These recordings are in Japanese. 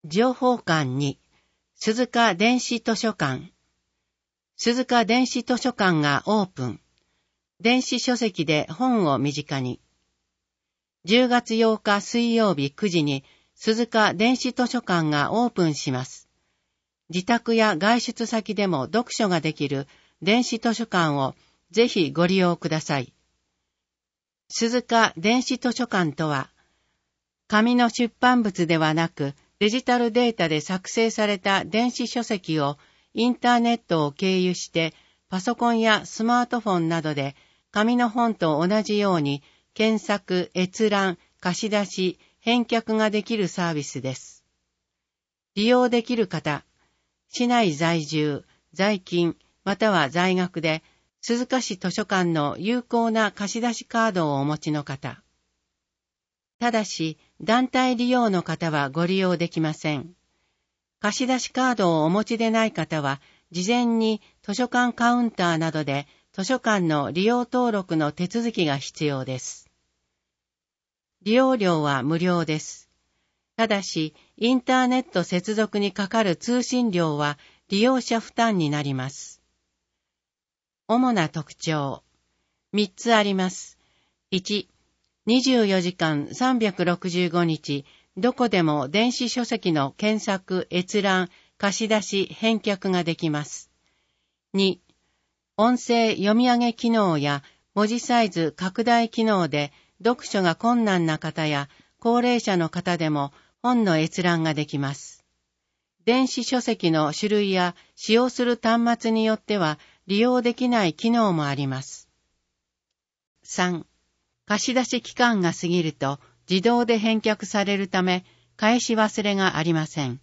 情報館に、鈴鹿電子図書館。鈴鹿電子図書館がオープン。電子書籍で本を身近に。10月8日水曜日9時に鈴鹿電子図書館がオープンします。自宅や外出先でも読書ができる電子図書館をぜひご利用ください。鈴鹿電子図書館とは、紙の出版物ではなくデジタルデータで作成された電子書籍をインターネットを経由してパソコンやスマートフォンなどで紙の本と同じように検索、閲覧、貸し出し、返却ができるサービスです。利用できる方、市内在住、在勤、または在学で鈴鹿市図書館の有効な貸し出しカードをお持ちの方。ただし、団体利用の方はご利用できません。貸し出しカードをお持ちでない方は、事前に図書館カウンターなどで図書館の利用登録の手続きが必要です。利用料は無料です。ただし、インターネット接続にかかる通信料は利用者負担になります。主な特徴。3つあります。1、24時間365日、どこでも電子書籍の検索、閲覧、貸し出し、返却ができます。2、音声読み上げ機能や文字サイズ拡大機能で読書が困難な方や高齢者の方でも本の閲覧ができます。電子書籍の種類や使用する端末によっては利用できない機能もあります。3、貸し出し期間が過ぎると自動で返却されるため返し忘れがありません。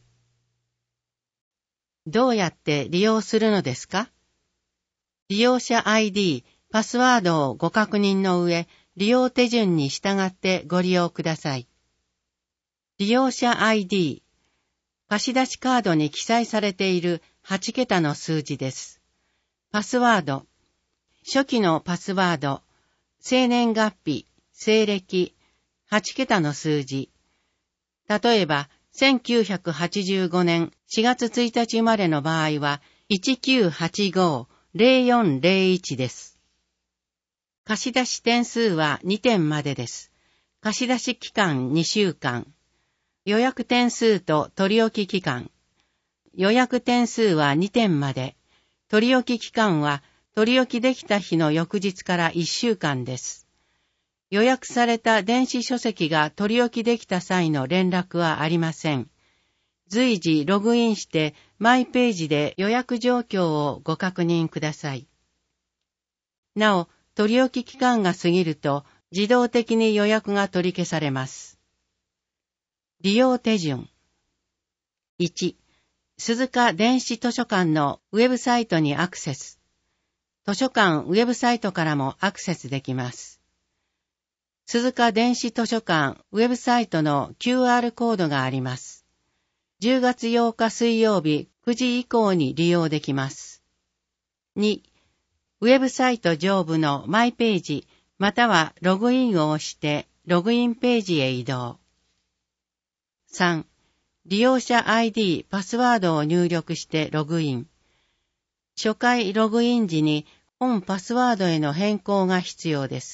どうやって利用するのですか？利用者 ID、パスワードをご確認の上、利用手順に従ってご利用ください。利用者 ID、貸し出しカードに記載されている8桁の数字です。パスワード、初期のパスワード、生年月日、西暦、8桁の数字。例えば、1985年4月1日生まれの場合は、1985-0401です。貸し出し点数は2点までです。貸し出し期間2週間。予約点数と取り置き期間。予約点数は2点まで。取り置き期間は取り置きできた日の翌日から1週間です。予約された電子書籍が取り置きできた際の連絡はありません。随時ログインしてマイページで予約状況をご確認ください。なお、取り置き期間が過ぎると自動的に予約が取り消されます。利用手順。1、鈴鹿電子図書館のウェブサイトにアクセス。図書館ウェブサイトからもアクセスできます。鈴鹿電子図書館ウェブサイトの QR コードがあります。10月8日水曜日9時以降に利用できます。2、ウェブサイト上部のマイページまたはログインを押してログインページへ移動。3、利用者 ID、パスワードを入力してログイン。初回ログイン時に本パスワードへの変更が必要です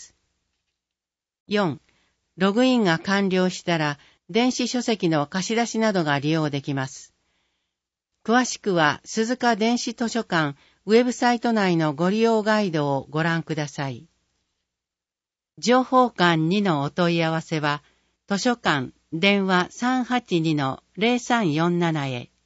。4、ログインが完了したら電子書籍の貸し出しなどが利用できます。詳しくは鈴鹿電子図書館ウェブサイト内のご利用ガイドをご覧ください。情報館2のお問い合わせは図書館電話 382-0347 へ。